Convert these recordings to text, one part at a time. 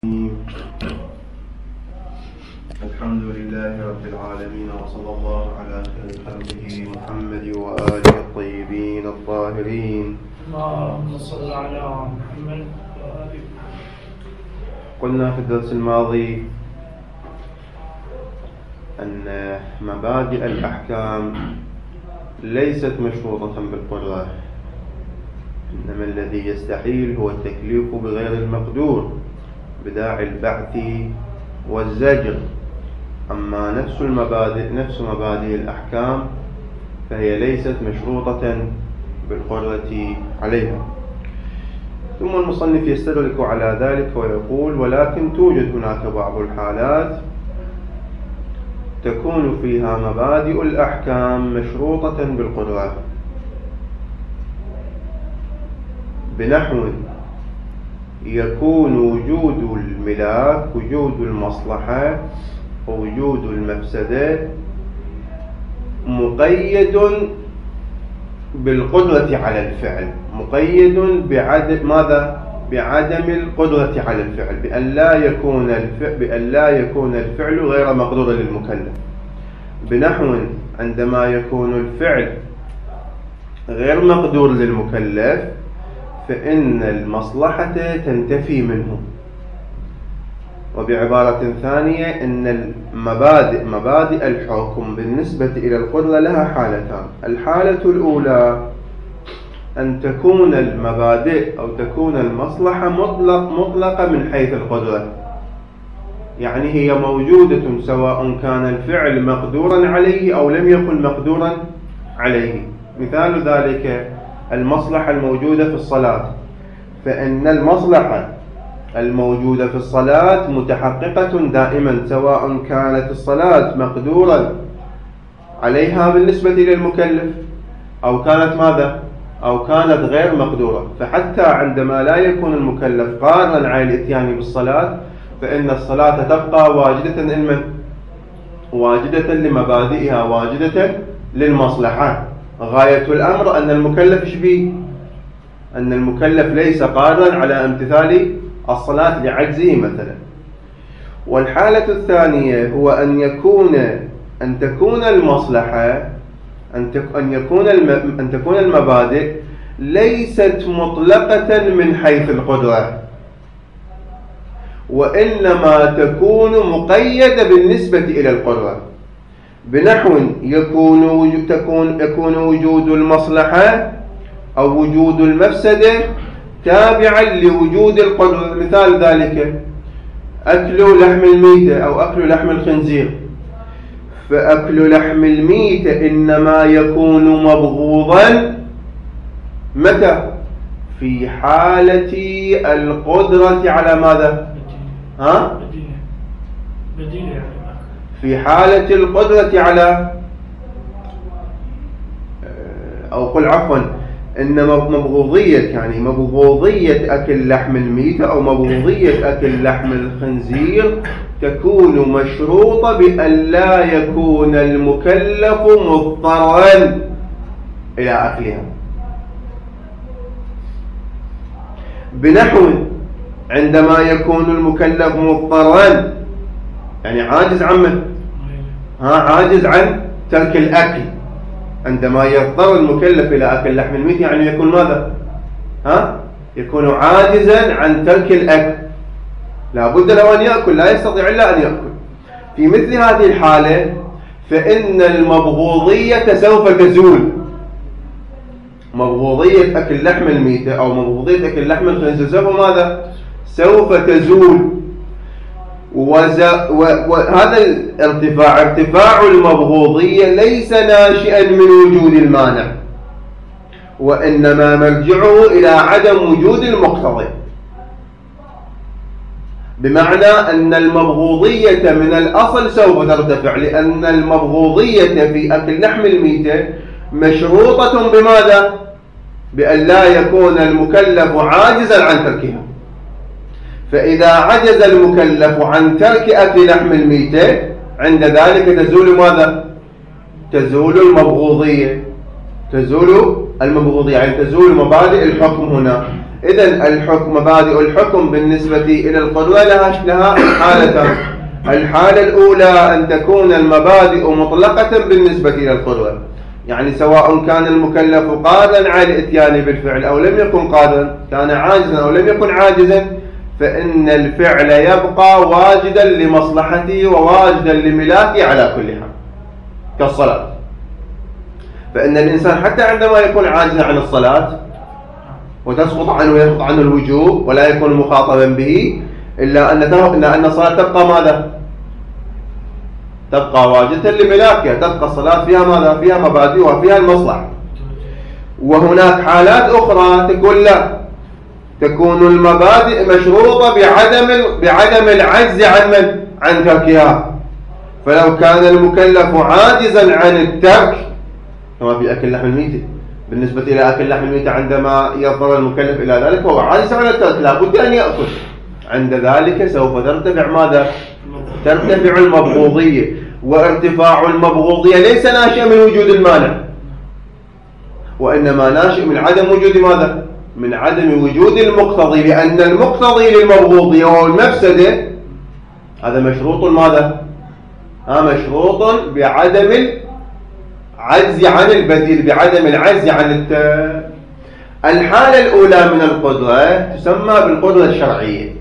الحمد لله رب العالمين، وصلى الله على خير خلقه محمد وآله الطيبين الطاهرين. اللهم صل على محمد وآله. قلنا في الدرس الماضي أن مبادئ الأحكام ليست مشروطة بالقدرة، إنما الذي يستحيل هو التكليف بغير المقدور بداعي البعث والزجر. أما نفس مبادئ الأحكام فهي ليست مشروطة بالقدرة عليها. ثم المصنف يستدرك على ذلك ويقول: ولكن توجد هناك بعض الحالات تكون فيها مبادئ الأحكام مشروطة بالقدرة، بنحو يكون وجود الملاك، وجود المصلحة ووجود المفسدة مقيد بالقدرة على الفعل، مقيد بعدم القدرة على الفعل، بأن لا يكون الفعل غير مقدور للمكلف. بنحو عندما يكون الفعل غير مقدور للمكلف فإن المصلحة تنتفي منه. وبعبارة ثانية أن مبادئ الحكم بالنسبة إلى القدرة لها حالتان. الحالة الأولى أن تكون المبادئ أو تكون المصلحة مطلقة من حيث القدرة، يعني هي موجودة سواء كان الفعل مقدورا عليه أو لم يكن مقدورا عليه. مثال ذلك المصلحة الموجودة في الصلاة، فإن المصلحة الموجودة في الصلاة متحققة دائما سواء كانت الصلاة مقدورا عليها بالنسبة للمكلف أو كانت غير مقدورة. فحتى عندما لا يكون المكلف قادرا على الاتيان بالصلاة فإن الصلاة تبقى واجدة لمبادئها، واجدة للمصلحة. غاية الأمر أن المكلف ليس قادرا على امتثال الصلاة لعجزه مثلا. والحالة الثانية هو أن تكون المصلحة، أن تكون المبادئ ليست مطلقة من حيث القدرة، وإنما تكون مقيدة بالنسبة إلى القدرة. بنحو يكون وجود المصلحة أو وجود المفسدة تابعا لوجود القدرة. مثال ذلك أكل لحم الميتة أو أكل لحم الخنزير. فأكل لحم الميتة إنما يكون مبغوضا متى؟ في حالة القدرة على ماذا؟ بديل يعني. في حالة القدرة على، أو قل عفوا، إن مبغوضية أكل لحم الميتة أو مبغوضية أكل لحم الخنزير تكون مشروطة بأن لا يكون المكلف مضطرا إلى أكلها. بنحو عندما يكون المكلف مضطرا، يعني عاجز عن ترك الأكل. عندما يضطر المكلف إلى أكل لحم الميت يعني يكون ماذا؟ يكون عاجزا عن ترك الأكل، لا بد له أن يأكل، لا يستطيع إلا أن يأكل. في مثل هذه الحالة فإن المبغوضية سوف تزول. مبغوضية أكل لحم الميتة أو مبغوضية أكل لحم الخنزير سوف تزول. وهذا ارتفاع المبغوضية ليس ناشئا من وجود المانع، وإنما مرجعه إلى عدم وجود المقتضي. بمعنى أن المبغوضية من الأصل سوف ترتفع، لأن المبغوضية في أكل لحم الميتة مشروطة بماذا؟ بأن لا يكون المكلف عاجزا عن تركها. فإذا عجز المكلف عن ترك أكل لحم الميتة عند ذلك تزول ماذا؟ تزول المبغوضية، يعني تزول مبادئ الحكم هنا. إذن الحكم مبادئ الحكم بالنسبة إلى القدرة لها حالتان. الحالة الأولى أن تكون المبادئ مطلقة بالنسبة إلى القدرة، يعني سواء كان المكلف قادرا على الاتيان بالفعل أو لم يكن قادرا، كان عاجزا أو لم يكن عاجزا، فإن الفعل يبقى واجدا لمصلحته وواجدا لملاكه على كل حال، كالصلاة. فإن الإنسان حتى عندما يكون عاجزا عن الصلاة وتسقط عنه ويسقط عنه الوجوب ولا يكون مخاطبا به، إلا أن الصلاة تبقى ماذا؟ تبقى واجدة لملاكها، تبقى الصلاة فيها ماذا؟ فيها مبادئها، فيها المصلحة. وهناك حالات أخرى تقول لا، تكون المبادئ مشروطة بعدم العجز عن تركها. فلو كان المكلف عاجزا عن الترك، كما في أكل لحم الميتة، بالنسبة إلى أكل لحم الميتة عندما يضطر المكلف إلى ذلك وهو عاجز عن الترك لا بد أن يأكل، عند ذلك سوف ترتفع ماذا؟ ترتفع المبغوضية. وارتفاع المبغوضية ليس ناشئ من وجود المانع، وإنما ناشئ من عدم وجود ماذا؟ من عدم وجود المقتضي، لأن المقتضي للمبغوضية وهو المفسدة هذا مشروط ماذا؟ مشروط بعدم العجز عن البديل، بعدم العجز عن الحالة الأولى من القدرة تسمى بالقدرة الشرعية،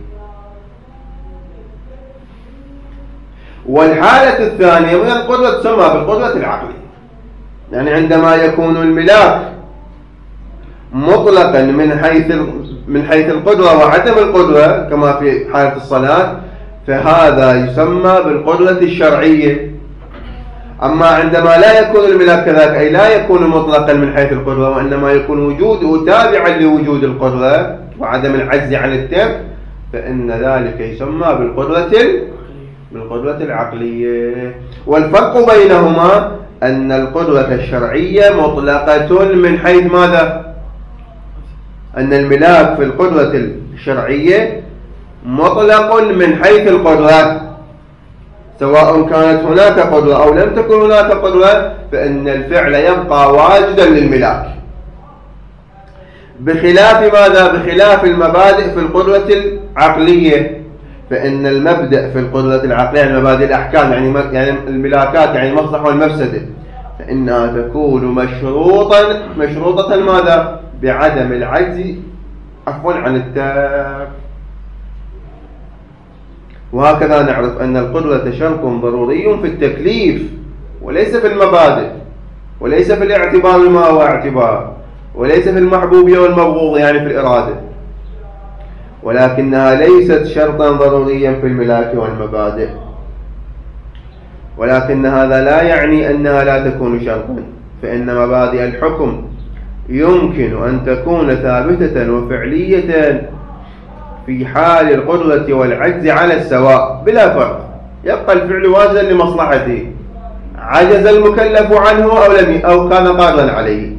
والحالة الثانية من القدرة تسمى بالقدرة العقلية. يعني عندما يكون الملاك مطلقا من حيث القدرة وعدم القدرة كما في حالة الصلاة، فهذا يسمى بالقدرة الشرعية. أما عندما لا يكون الملاك كذلك، أي لا يكون مطلقا من حيث القدرة وإنما يكون وجوده تابعا لوجود القدرة وعدم العجز عن الترك، فإن ذلك يسمى بالقدرة العقلية. والفرق بينهما أن القدرة الشرعية مطلقة من حيث ماذا؟ أن الملاك في القدرة الشرعية مطلق من حيث القدرة، سواء كانت هناك قدرة أو لم تكن هناك قدرة، فإن الفعل يبقى واجدا للملاك. بخلاف ماذا؟ بخلاف المبادئ في القدرة العقلية، فإن المبدأ في القدرة العقلية يعني مبادئ الأحكام، يعني الملاكات، يعني المصلحة والمفسدة، فإنها تكون مشروطة ماذا؟ بعدم العجز عن الترك. وهكذا نعرف أن القدرة شرط ضروري في التكليف وليس في المبادئ، وليس في الاعتبار ما هو اعتبار، وليس في المحبوبية والمبغوض يعني في الإرادة، ولكنها ليست شرطا ضروريا في الملاك والمبادئ. ولكن هذا لا يعني أنها لا تكون شرطا، فإن مبادئ الحكم يمكن أن تكون ثابتة وفعلية في حال القدرة والعجز على السواء بلا فرق، يبقى الفعل واجدا لمصلحته، عجز المكلف عنه أو كان قادرا عليه.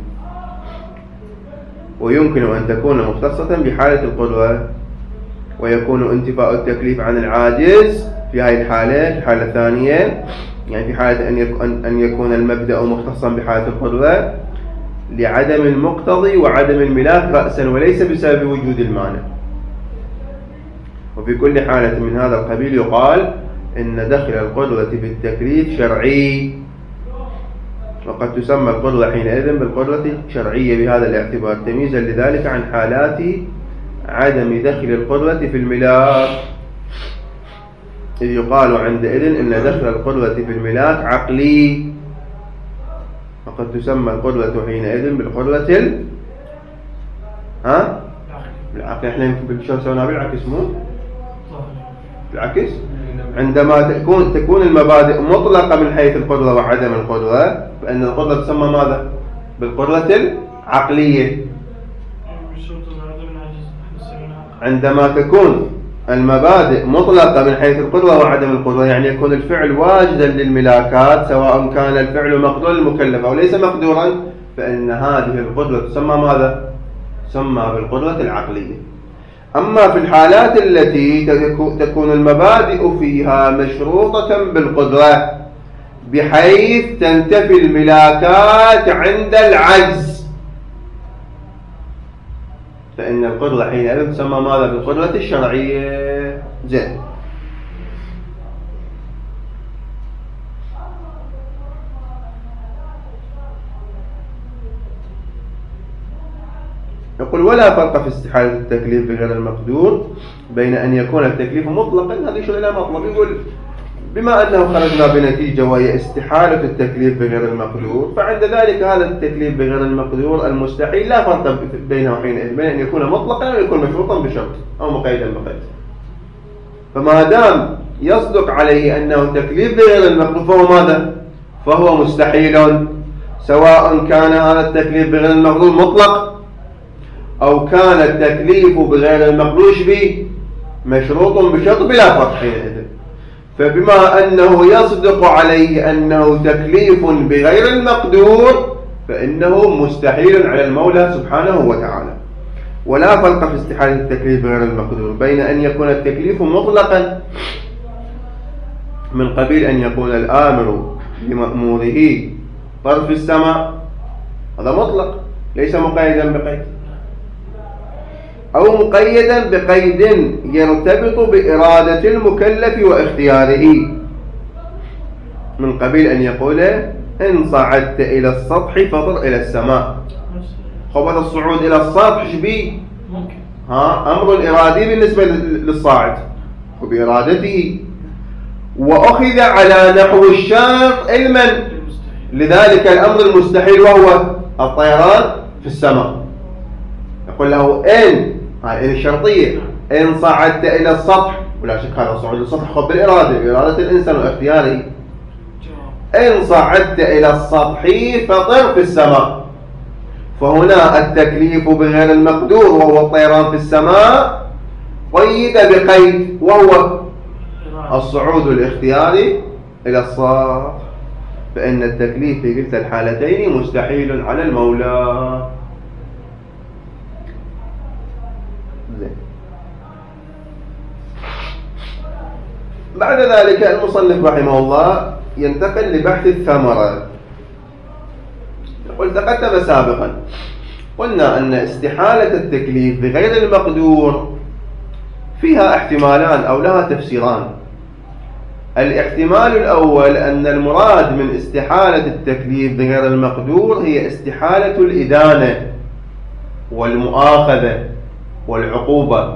ويمكن أن تكون مختصة بحالة القدرة، ويكون انتفاء التكليف عن العاجز في هذه الحالة الثانية، يعني في حالة أن يكون المبدأ مختصا بحالة القدرة لعدم المقتضي وعدم الملاك رأسا وليس بسبب وجود المانع. وفي كل حالة من هذا القبيل يقال إن دخل القدرة في التكليف شرعي، وقد تسمى القدرة حينئذ بالقدرة الشرعية بهذا الاعتبار، تمييزا لذلك عن حالات عدم دخل القدرة في الملاك، إذ يقال عندئذ إن دخل القدرة في الملاك عقلي، وقد تسمى القدرة حينئذ بالقدرة بالعقل. احنا يمكن شو سوينا بالعكس، مو بالعكس. عندما تكون المبادئ مطلقة من حيث القدرة وعدم القدرة، فإن القدرة تسمى ماذا؟ بالقدرة العقلية. عندما تكون المبادئ مطلقة من حيث القدرة وعدم القدرة، يعني يكون الفعل واجدا للملاكات سواء كان الفعل مقدور للمكلف أو ليس مقدورا، فإن هذه القدرة تسمى ماذا؟ تسمى بالقدرة العقلية. أما في الحالات التي تكون المبادئ فيها مشروطة بالقدرة بحيث تنتفي الملاكات عند العجز، فإن القدرة حينئذ تسمى ماذا؟ بالقدرة الشرعية. زين. يقول ولا فرق في استحالة التكليف بغير المقدور بين أن يكون التكليف مطلقا، هذا يشير إلى مطلب. يقول بما أنه خرجنا بنتيجة وهي استحالة التكليف بغير المقدور، فعند ذلك هذا التكليف بغير المقدور المستحيل لا فرق بينه وبين أن يكون مطلقا أو يكون مشروطا بشرط أو مقيدا بقيد. فما دام يصدق عليه أنه تكليف بغير المقدور فهو ماذا؟ فهو مستحيل، سواء كان هذا التكليف بغير المقدور مطلق أو كان التكليف بغير المقدور به مشروط بشرط بلا فرق حينئذ. فبما أنه يصدق عليه أنه تكليف بغير المقدور فإنه مستحيل على المولى سبحانه وتعالى. ولا فرق في استحالة التكليف بغير المقدور بين أن يكون التكليف مطلقا من قبيل أن يقول الآمر لمأموره طرف السماء، هذا مطلق ليس مقيدا بقيد، أو مقيدا بقيد يرتبط بإرادة المكلف واختياره من قبيل أن يقول إن صعدت إلى السطح فطر إلى السماء. خبر الصعود إلى السطح شبيه أمر إرادي بالنسبة للصاعد وبإرادته، وأخذ على نحو الشرط علما لذلك الأمر المستحيل وهو الطيران في السماء. يقول له إن هذه الشرطية إن صعدت إلى السطح، ولا شك هذا صعود السطح خب بالإرادة بإرادة الإنسان واختياره. إن صعدت إلى السطح فطر في السماء، فهنا التكليف بغير المقدور وهو الطيران في السماء قيد بقيد وهو الصعود الاختياري إلى السطح، فإن التكليف في كلتا الحالتين مستحيل على المولى. بعد ذلك المصنف رحمه الله ينتقل لبحث الثمرة. يقول تقدم سابقا قلنا أن استحالة التكليف بغير المقدور فيها احتمالان أو لها تفسيران. الاحتمال الأول أن المراد من استحالة التكليف بغير المقدور هي استحالة الإدانة والمؤاخذة والعقوبة،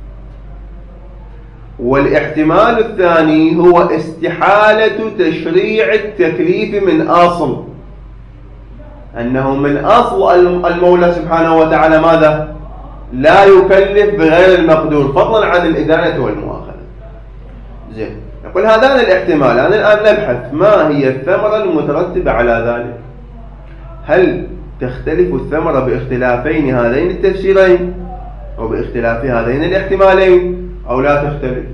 والاحتمال الثاني هو استحالة تشريع التكليف من أصل، أنه من أصل المولى سبحانه وتعالى ماذا؟ لا يكلف بغير المقدور فضلا عن الإدانة والمؤاخذة. زين. يقول هذان الاحتمالان الآن نبحث ما هي الثمرة المترتبة على ذلك. هل تختلف الثمرة باختلافين هذين التفسيرين أو باختلاف هذين الاحتمالين أو لا تختلف؟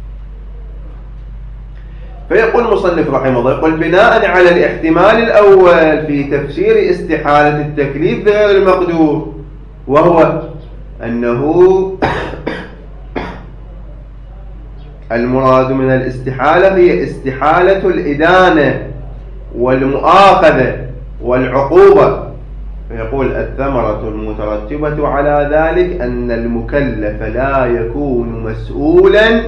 فيقول المصنف رحمه الله يقول بناء على الاحتمال الأول في تفسير استحالة التكليف بغير المقدور، وهو أنه المراد من الاستحالة هي استحالة الإدانة والمؤاخذة والعقوبة، فيقول الثمرة المترتبة على ذلك أن المكلف لا يكون مسؤولا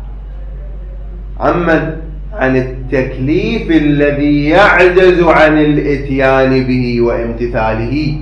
عن التكليف الذي يعجز عن الاتيان به وامتثاله،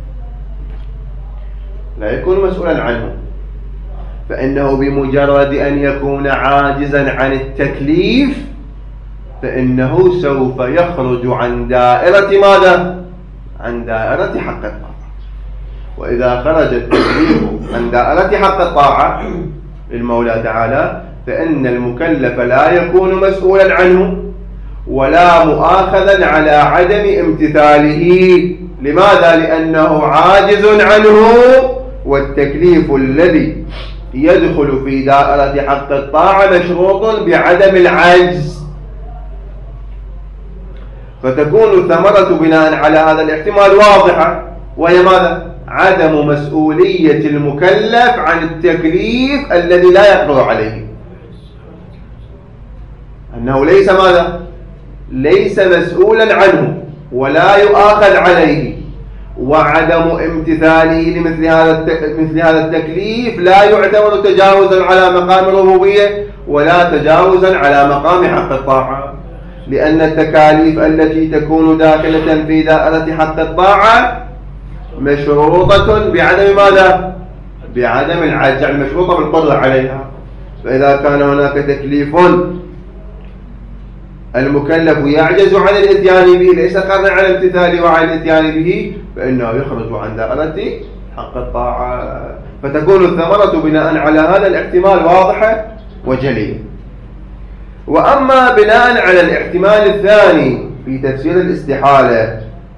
لا يكون مسؤولا عنه، فإنه بمجرد أن يكون عاجزا عن التكليف فإنه سوف يخرج عن دائرة ماذا؟ عن دائرة حق الطاعة. وإذا خرج التكليف عن دائرة حق الطاعة للمولى تعالى فإن المكلف لا يكون مسؤولا عنه ولا مؤاخذا على عدم امتثاله. لماذا؟ لأنه عاجز عنه، والتكليف الذي يدخل في دائرة حق الطاعة مشروط بعدم العجز. فتكون الثمرة بناء على هذا الاحتمال واضحة، وهي ماذا؟ عدم مسؤولية المكلف عن التكليف الذي لا يقدر عليه، أنه ليس ماذا؟ ليس مسؤولا عنه ولا يؤاخذ عليه، وعدم امتثاله لمثل هذا التكليف لا يعتبر تجاوزا على مقام الربوبية ولا تجاوزا على مقام حق الطاعة، لأن التكاليف التي تكون داخلة في دائرة حق الطاعة مشروطة بعدم ماذا؟ بعدم العجز، يعني مشروطة بالقدرة عليها. فإذا كان هناك تكليف المكلف يعجز عن الاتيان به، ليس قادرا على الامتثال وعن الاتيان به، فإنه يخرج عن دائرة حق الطاعة. فتكون الثمرة بناء على هذا الاحتمال واضحة وجلية. وأما بناء على الاحتمال الثاني في تفسير الاستحالة،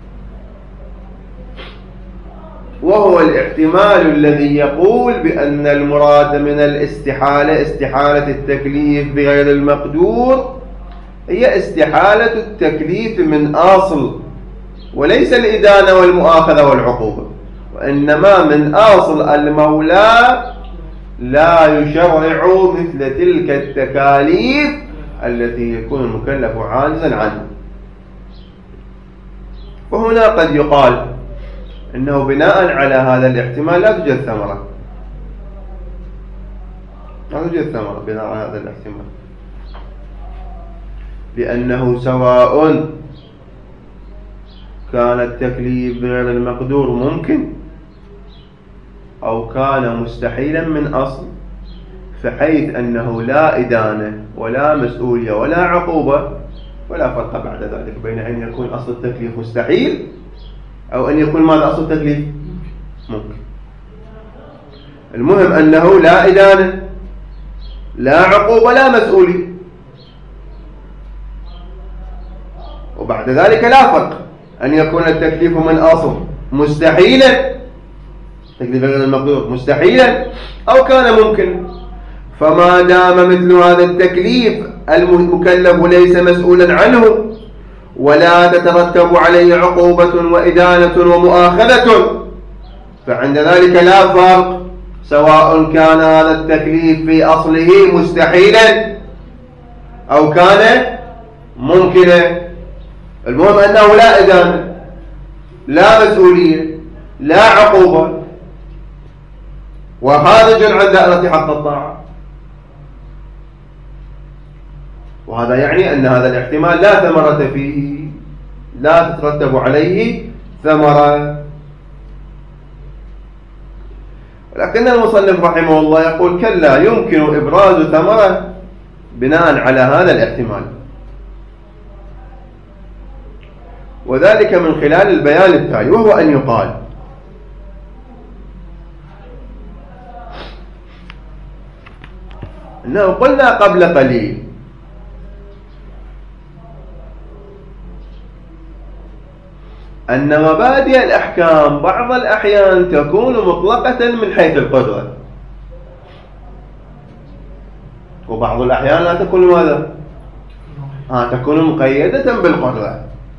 وهو الاحتمال الذي يقول بأن المراد من الاستحالة استحالة التكليف بغير المقدور، هي استحالة التكليف من أصل، وليس الإدانة والمؤاخذة والعقوبة، وإنما من أصل المولى لا يشرع مثل تلك التكاليف التي يكون المكلف عاجزا عنها. وهنا قد يقال إنه بناء على هذا الاحتمال لا توجد ثمرة، لا توجد ثمرة بناء على هذا الاحتمال، لأنه سواء كان التكليف بغير المقدور ممكن أو كان مستحيلا من أصل، فحيث أنه لا إدانة ولا مسؤولية ولا عقوبة، ولا فرق بعد ذلك بين أن يكون أصل التكليف مستحيل أو أن يكون ماذا أصل التكليف ممكن. المهم أنه لا إدانة لا عقوبة لا مسؤولية، وبعد ذلك لا فرق أن يكون التكليف من أصل مستحيلا، تكليف غير المقدور مستحيلا، أو كان ممكن. فما دام مثل هذا التكليف المكلف ليس مسؤولا عنه ولا تترتب عليه عقوبة وإدانة ومؤاخذة، فعند ذلك لا فرق سواء كان هذا التكليف في أصله مستحيلا أو كان ممكنا. المهم أنه لا إدانة لا مسؤولية لا عقوبة، وخارج عن دائرة حق الطاعة. وهذا يعني أن هذا الاحتمال لا ثمرة فيه، لا تترتب عليه ثمرة. لكن المصنف رحمه الله يقول كلا، يمكن إبراز ثمرة بناء على هذا الاحتمال، وذلك من خلال البيان التالي، وهو أن يقال إنه قلنا قبل قليل أن مبادئ الأحكام بعض الأحيان تكون مطلقة من حيث القدرة، وبعض الأحيان لا تكون ماذا؟ تكون مقيدة بالقدرة.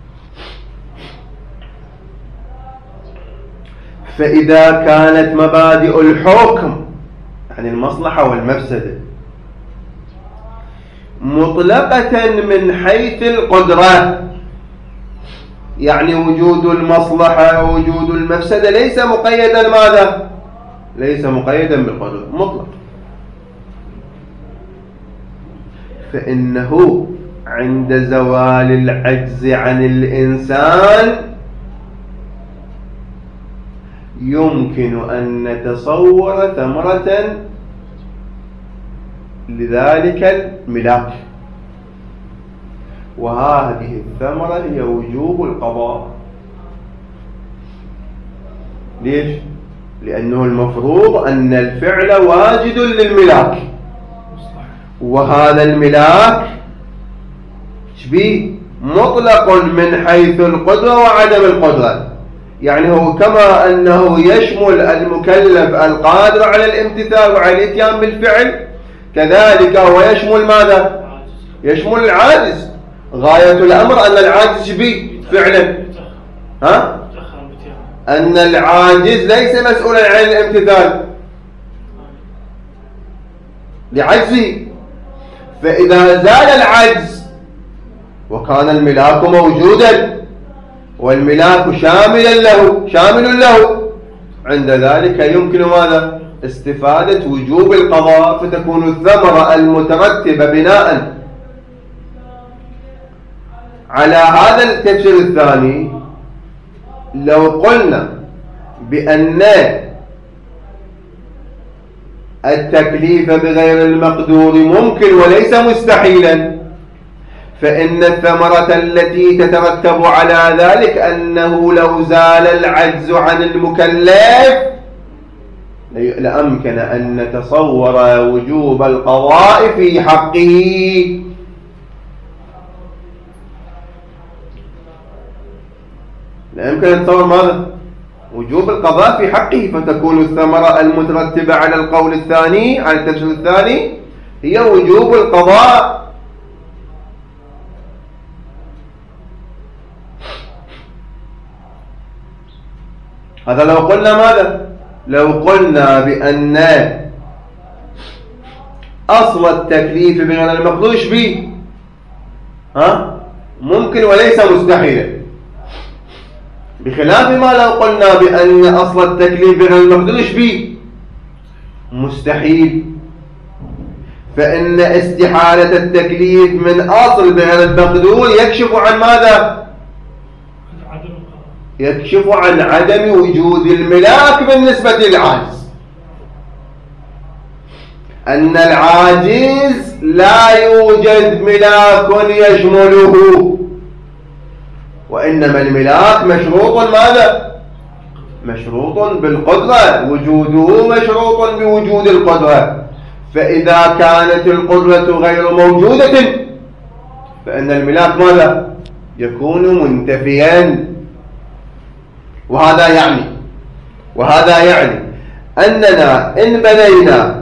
فإذا كانت مبادئ الحكم يعني المصلحة والمفسدة مطلقة من حيث القدرة، يعني وجود المصلحة ووجود المفسدة ليس مقيدا ماذا؟ ليس مقيدا بالقدرة مطلق، فإنه عند زوال العجز عن الإنسان يمكن أن نتصور ثمرة لذلك الملاك، وهذه الثمرة هي وجوب القضاء. ليش؟ لأنه المفروض أن الفعل واجد للملاك، وهذا الملاك شبيه مطلق من حيث القدرة وعدم القدرة، يعني هو كما أنه يشمل المكلف القادر على الامتثال وعلى الاتيان بالفعل، كذلك هو يشمل ماذا؟ يشمل العاجز. غاية الأمر أن العاجز شبيه فعلا أن العاجز ليس مسؤولا عن الامتثال لعجزه، فإذا زال العجز وكان الملاك موجودا والملاك شامل له، عند ذلك يمكن ماذا؟ استفادة وجوب القضاء، فتكون الثمرة المترتبة بناء على هذا التفسير الثاني. لو قلنا بأن التكليف بغير المقدور ممكن وليس مستحيلا، فإن الثمرة التي تترتب على ذلك أنه لو زال العجز عن المكلف لأمكن أن نتصور وجوب القضاء في حقه. لا يمكن أن نتصور ماذا؟ وجوب القضاء في حقه، فتكون الثمرة المترتبة على القول الثاني، على التفسير الثاني، هي وجوب القضاء. هذا لو قلنا ماذا؟ لو قلنا بأن أصل التكليف بغير المقدور به ممكن وليس مستحيلا، بخلاف ما لو قلنا بأن أصل التكليف بغير المقدور به مستحيل، فإن استحالة التكليف من أصل بغير المقدور يكشف عن ماذا؟ يكشف عن عدم وجود الملاك بالنسبة للعاجز، أن العاجز لا يوجد ملاك يشمله، وإنما الملاك مشروط ماذا؟ مشروط بالقدرة، وجوده مشروط بوجود القدرة، فإذا كانت القدرة غير موجودة فإن الملاك ماذا؟ يكون منتفيا. وهذا يعني أننا إن بنينا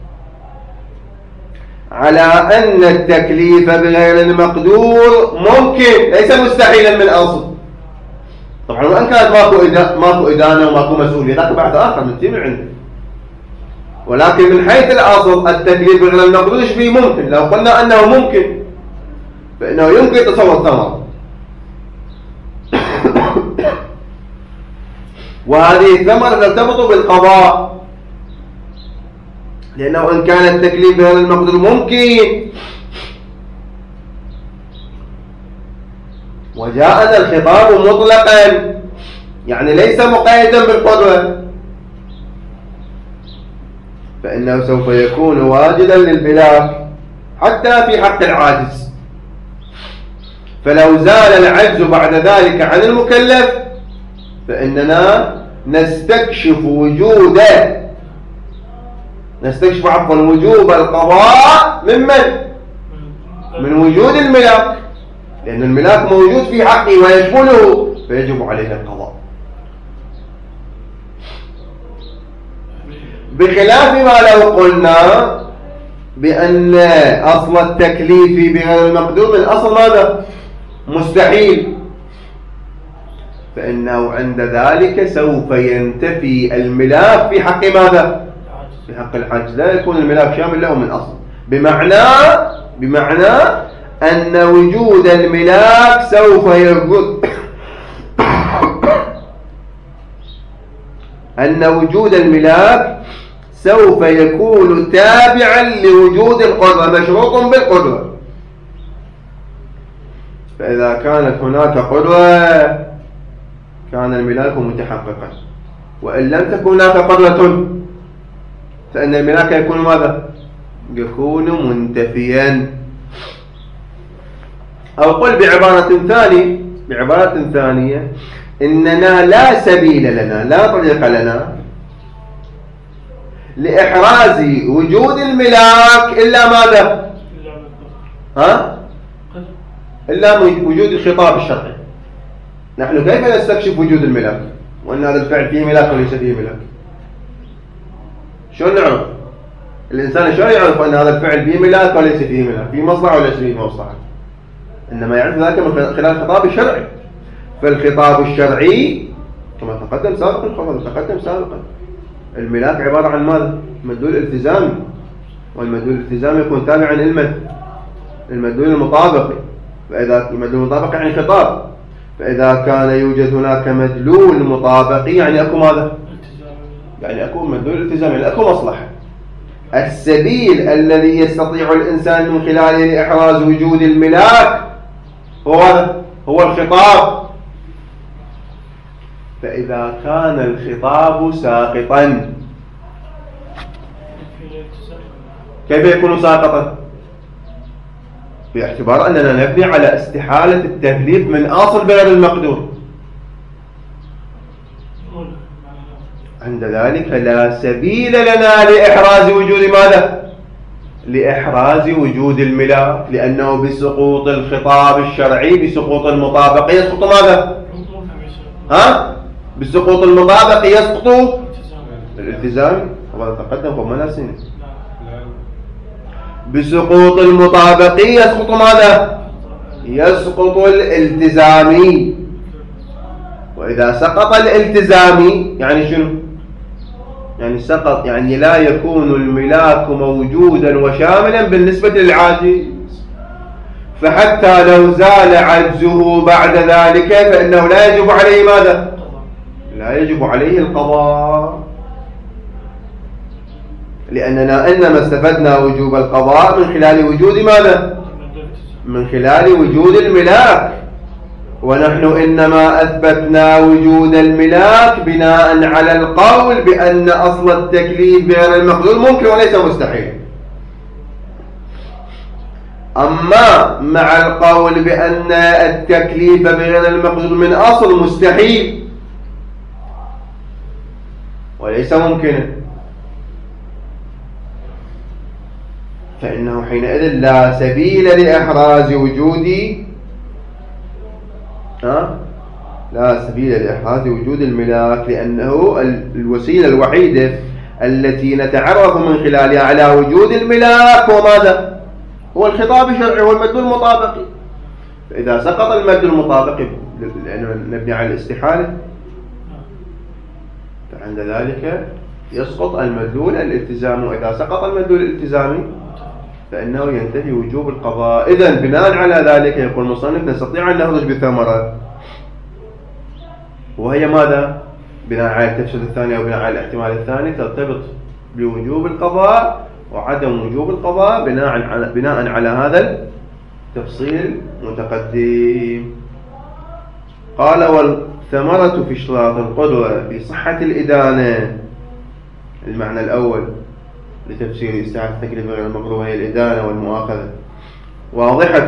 على أن التكليف بغير المقدور ممكن ليس مستحيلا من أصل، طبعا وإن كانت ماكو إدانة وماكو مسؤولية ذاك بعد آخر من تيم عنده، ولكن من حيث الأصل التكليف بغير المقدور به ممكن. لو قلنا أنه ممكن فإنه يمكن تصور ثمرة، وهذه الثمرة ترتبط بالقضاء، لأنه إن كان التكليف بغير المقدور ممكن وجاءنا الخطاب مطلقا يعني ليس مقيدا بالقدرة، فإنه سوف يكون واجدا للملاك حتى في حق العاجز. فلو زال العجز بعد ذلك عن المكلف فإننا نستكشف وجوب القضاء من وجود الملاك، لأن الملاك موجود في حقه ويشمله فيجب علينا القضاء، بخلاف ما لو قلنا بأن أصل التكليف بغير المقدور من أصل ماذا؟ مستحيل، فإنه عند ذلك سوف ينتفي الملاك في حق ماذا؟ في حق العاجز، لا يكون الملاك شامل له من أصل، بمعنى أن وجود الملاك سوف يكون تابعا لوجود القدرة، مشروط بالقدرة. فإذا كانت هناك قدرة كان الملاك متحققا، وإن لم تكن هناك قدرة فإن الملاك يكون ماذا؟ يكون منتفيا. أو قل بعبارة ثانية إننا لا سبيل لنا، لا طريق لنا لإحراز وجود الملاك إلا ماذا؟ إلا وجود الخطاب الشرعي. نحن كيف نستكشف وجود الملاك وأن هذا الفعل فيه ملاك وليس فيه ملاك؟ شلون نعرف؟ الإنسان شلون يعرف أن هذا الفعل فيه ملاك وليس فيه ملاك، فيه مصلحة وليس فيه مصلحة؟ إنما يعرف ذلك من خلال الخطاب الشرعي. فالخطاب الشرعي كما تقدم سابقا الملاك عبارة عن ماذا؟ مدلول التزامي، والمدلول الالتزامي يكون تابعا للمدلول المطابقي، فإذا المدلول المطابق يعني خطاب، فإذا كان يوجد هناك مدلول مطابقي يعني أكو ماذا؟ يعني أكو مدلول التزام، يعني أكو مصلحة. السبيل الذي يستطيع الإنسان من خلاله لإحراز وجود الملاك هو الخطاب. فإذا كان الخطاب ساقطا كيف يكون ساقطا؟ باعتبار أننا نبني على استحالة التكليف من أصل غير المقدور. عند ذلك لا سبيل لنا لإحراز وجود ماذا؟ لإحراز وجود الملاك، لأنه بسقوط الخطاب الشرعي بسقوط المطابق يسقط ماذا؟ بسقوط المطابق يسقط الالتزام. هذا تقدم قبل مناسين. بسقوط المطابق يسقط ماذا؟ يسقط الالتزامي. وإذا سقط الالتزامي يعني شنو؟ يعني سقط، يعني لا يكون الملاك موجودا وشاملا بالنسبة للعاجز. فحتى لو زال عجزه بعد ذلك فإنه لا يجب عليه ماذا؟ لا يجب عليه القضاء، لأننا إنما استفدنا وجوب القضاء من خلال وجود ماذا؟ من خلال وجود الملاك. ونحن إنما أثبتنا وجود الملاك بناء على القول بأن أصل التكليف غير المقدور ممكن وليس مستحيل. أما مع القول بأن التكليف بغير المقدور من أصل مستحيل وليس ممكنا، فإنه حينئذ لا سبيل لإحراز وجود لا سبيل لإحراز وجود الملاك، لأنه الوسيلة الوحيدة التي نتعرف من خلالها على وجود الملاك هو ماذا؟ هو الخطاب الشرعي، هو المد المطابقي. فإذا سقط المد المطابقي لأنه نبني على الاستحالة فعند ذلك يسقط المدلول الالتزامي. وإذا سقط المدلول الالتزامي فإنه ينتهي وجوب القضاء. إذن بناء على ذلك يقول المصنف نستطيع أن نخرج بثمرة، وهي ماذا؟ بناء على التفسير الثاني أو بناء على الاحتمال الثاني ترتبط بوجوب القضاء وعدم وجوب القضاء بناء على هذا التفصيل المتقدم. قال والثمرة في اشتراط القدرة في صحة الإدانة. المعنى الأول لتفسير استعادة التكليف غير المقدور هي الإدانة والمؤاخذة واضحة.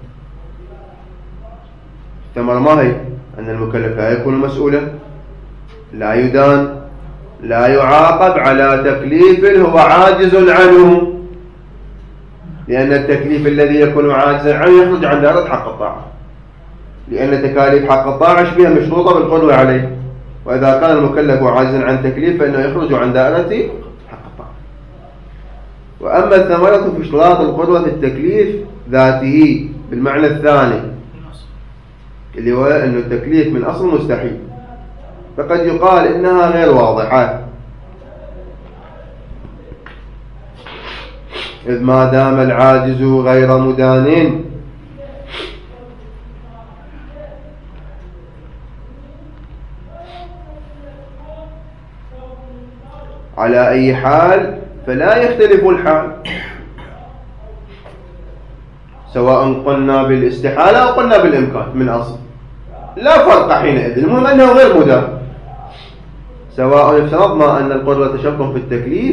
الثمرة ما هي؟ أن المكلف لا يكون مسؤولا، لا يدان، لا يعاقب على تكليف هو عاجز عنه، لأن التكليف الذي يكون عاجزا عنه يخرج عن دائرة حق الطاعة، لأن تكاليف حق الطاعة بها مشروطة بالقدرة عليه. وإذا كان المكلف عاجزا عن تكليف فإنه يخرج عن دائرة حق الطاعة. وأما الثمرة في اشتراط القدرة في التكليف ذاته بالمعنى الثاني اللي هو أن التكليف من أصل مستحيل، فقد يقال إنها غير واضحة، إذ ما دام العاجز غير مدان على أي حال فلا يختلف الحال، سواء قلنا بالاستحالة أو قلنا بالإمكان من أصل لا فرق حينئذ، المهم أنه غير مدان. سواء افترضنا أن القدرة شرط في التكليف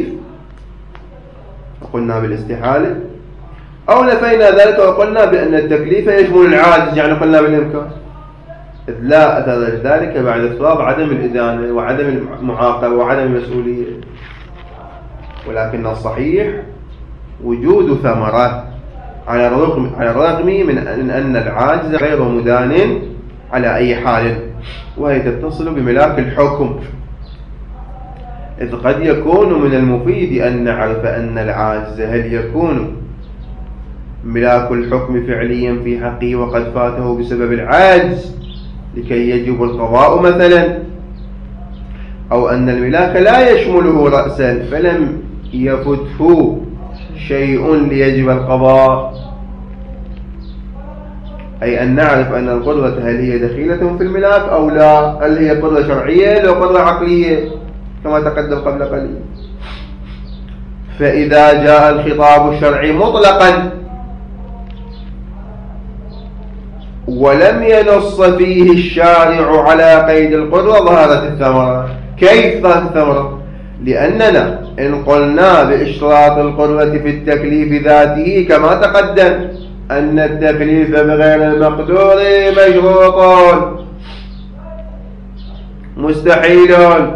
وقلنا بالاستحالة، أو نفينا ذلك وقلنا بأن التكليف يشمل العاجز يعني قلنا بالإمكان، إذ لا أثر ذلك بعد افتراض عدم الإدانة وعدم المعاقبة وعدم المسؤولية. ولكن الصحيح وجود ثمرة على الرغم من أن العاجز غير مدان على أي حال، وهي تتصل بملاك الحكم، إذ قد يكون من المفيد أن نعرف أن العاجز هل يكون ملاك الحكم فعليا في حقه وقد فاته بسبب العاجز لكي يجب القضاء مثلا، أو أن الملاك لا يشمله رأسا فلم يفته شيء ليجب القضاء. أي أن نعرف أن القدرة هل هي دخيلة في الملاك أو لا، هل هي قدرة شرعية أو قدرة عقلية كما تقدم قبل قليل. فإذا جاء الخطاب الشرعي مطلقا ولم ينص فيه الشارع على قيد القدرة ظهرت الثمرة. كيف ظهرت الثمرة؟ لأننا إن قلنا بإشراط القدرة في التكليف ذاته كما تقدم أن التكليف بغير المقدور مشروط مستحيل،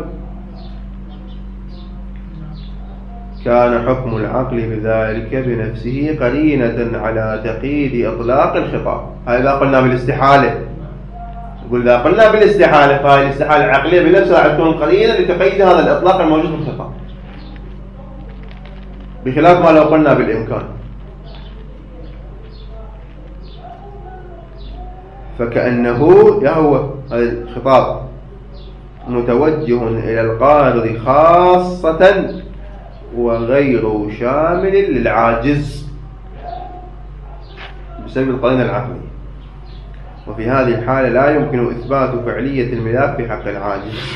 كان حكم العقل بذلك بنفسه قرينة على تقييد إطلاق الخطاب. هذا قلنا بالاستحالة، نقول إذا قلنا بالاستحالة فهذه الاستحالة العقلية بنفسها تكون قرينة لتقييد هذا الإطلاق الموجود في الخطاب، بخلاف ما لو قلنا بالإمكان. فكأنه يهوى هذا الخطاب متوجه إلى القادر خاصة وغير شامل للعاجز بسبب القرينة العقلية. وفي هذه الحالة لا يمكن إثبات فعلية الملاك في حق العاجز،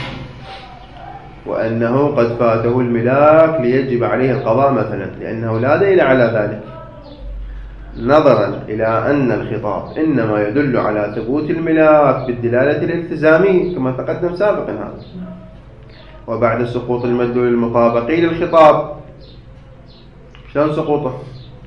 وأنه قد فاته الملاك ليجب عليه القضاء مثلا، لأنه لا دليل على ذلك، نظرا إلى أن الخطاب إنما يدل على ثبوت الملاك بالدلالة الالتزامية كما تقدم سابقا هذا. وبعد سقوط المدلول المطابقي للخطاب، شلون سقوطه؟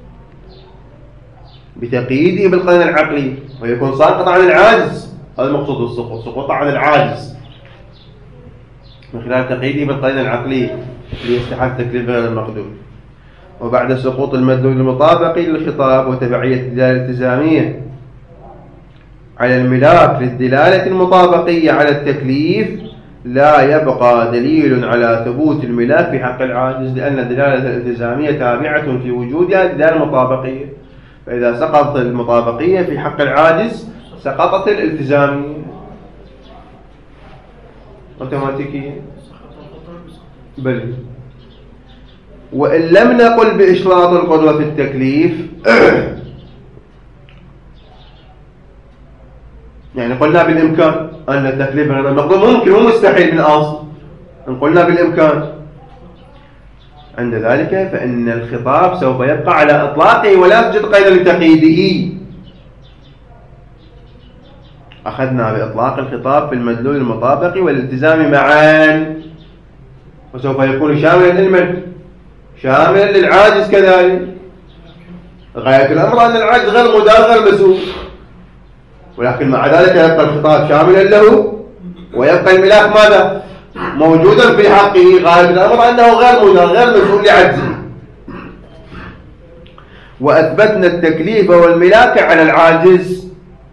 بتقييده بالقرينة العقلية ويكون ساقط عن العاجز. هذا المقصود بالسقوط، سقوط عن العاجز من خلال تقييده بالقرينة العقلية ليستحق تكليف غير المقدور. وبعد سقوط المدلول المطابقي للخطاب وتبعية الدلالة الالتزامية على الملاك للدلالة المطابقية على التكليف، لا يبقى دليل على ثبوت الملاك في حق العاجز، لأن الدلالة الالتزامية تابعة في وجودها الدلالة المطابقية. فإذا سقطت المطابقية في حق العاجز سقطت الالتزامية اوتوماتيكيا. بل وإن لم نقل بإشراط القدرة في التكليف يعني قلنا بالإمكان أن التكليف غير المقدور ممكن ومستحيل من أصل، إن قلنا بالإمكان عند ذلك فإن الخطاب سوف يبقى على إطلاقه ولا توجد قيد لتقييده. أخذنا بإطلاق الخطاب في المدلول المطابقي والالتزام معا، وسوف يكون شاملا للمن؟ شاملا للعاجز كذلك. غاية الأمر أن العاجز غير مدار غير مسؤول، ولكن مع ذلك يبقى الخطاب شاملا له ويبقى الملاك ماذا؟ موجودا في حقه. غاية الأمر أنه غير مدار غير مسؤول لعجزه. وأثبتنا التكليف والملاك على العاجز،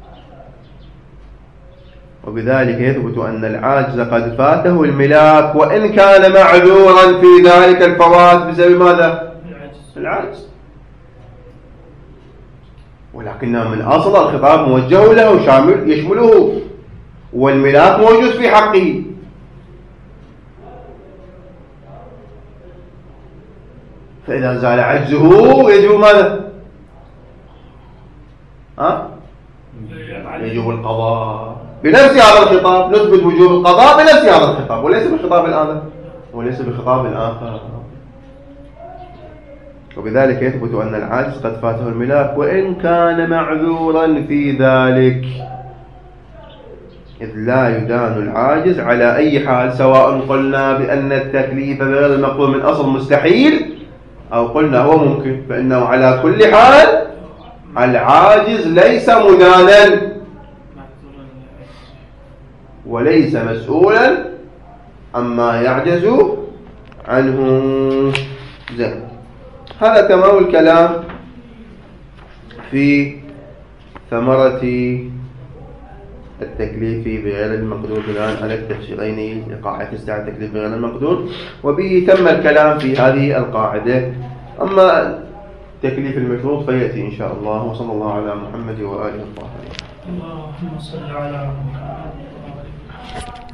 وبذلك يثبت أن العاجز قد فاته الملاك وإن كان معذورا في ذلك الفوات بسبب ماذا؟ العاجز. ولكن من أصل الخطاب موجه له شامل يشمله، والملاك موجود في حقه. فإذا زال عجزه يجب ماذا؟ يجب القضاء بنفس هذا الخطاب. نثبت وجوب القضاء بنفس هذا الخطاب وليس بالخطاب الآخر، وليس بالخطاب الآخر. وبذلك يثبت أن العاجز قد فاته الملاك وإن كان معذورا في ذلك، إذ لا يدان العاجز على أي حال، سواء قلنا بأن التكليف بغير المقدور من أصل مستحيل أو قلنا هو ممكن، فإنه على كل حال العاجز ليس مدانا وليس مسؤولا عما يعجز عنه. زين، هذا تمام الكلام في ثمرة التكليف بغير المقدور بناء على التفسيرين لقاعدة استعادة التكليف بغير المقدور، وبه تم الكلام في هذه القاعدة. أما التكليف المشروط فيأتي إن شاء الله. وصلى الله على محمد وآله الطاهرين. اللهم صل على محمد.